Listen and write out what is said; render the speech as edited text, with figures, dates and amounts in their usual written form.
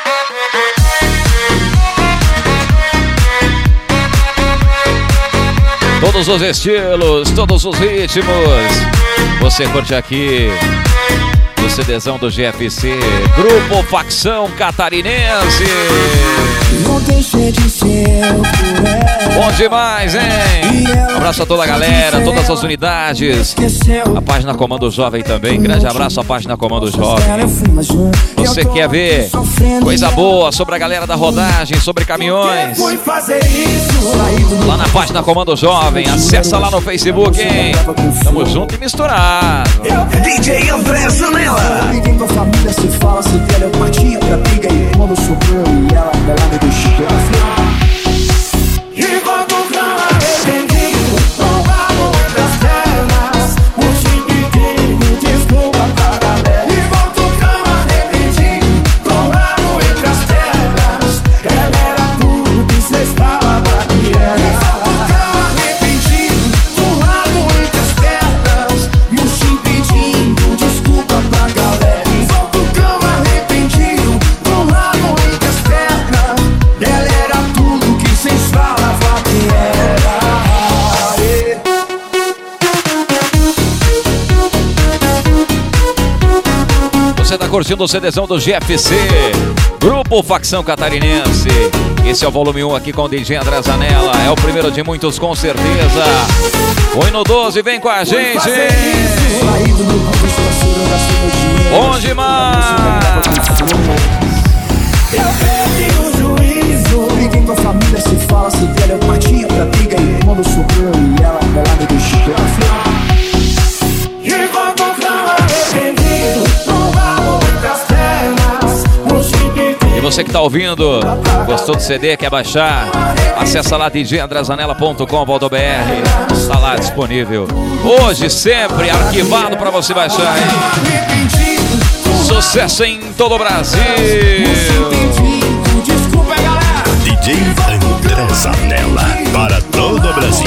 Todos os estilos, todos os ritmos, você curte aqui no CDzão do GFC, Grupo Facção Catarinense. Não deixe de ser Bom demais, hein? Um abraço a toda a galera, todas as unidades. A página Comando Jovem também. Grande abraço à página Comando Jovem. Você quer ver coisa boa sobre a galera da rodagem, sobre caminhões? Lá na página Comando Jovem. Acessa lá no Facebook, hein? Tamo junto e misturado. DJ André Zanella. Ninguém com a família se fala, se quer eu partia pra briga e quando sobrou e ela me deixou. Enquanto o cão arrependido, roubado entre as pernas, o chiquitico desculpa pra galera. Enquanto o cão arrependido, roubado entre as pernas, ela era tudo que cês falavam que era. Enquanto o cão arrependido, roubado entre as pernas, e o chiquitico desculpa pra galera. Enquanto o cão arrependido, roubado entre as pernas, ela era tudo que cês falavam que era. Você tá curtindo o CDzão do GFC, Grupo Facção Catarinense. Esse é o volume 1 aqui com o DJ André Zanella. É o primeiro de muitos, com certeza. Põe no 12, vem com a gente. Bom demais. Eu perdi o juízo. Ninguém com a família se fala, se quer eu partia pra briga e quando sobrou e ela me deixou. Enquanto o cão arrependido, roubado entre as pernas, o chiquitico. E você que tá ouvindo, gostou do CD, quer baixar? Acessa lá djandrezanella.com.br. Está lá disponível. Hoje, sempre arquivado para você baixar, hein? Sucesso em todo o Brasil. Desculpa, galera. DJ André Zanella para todo o Brasil.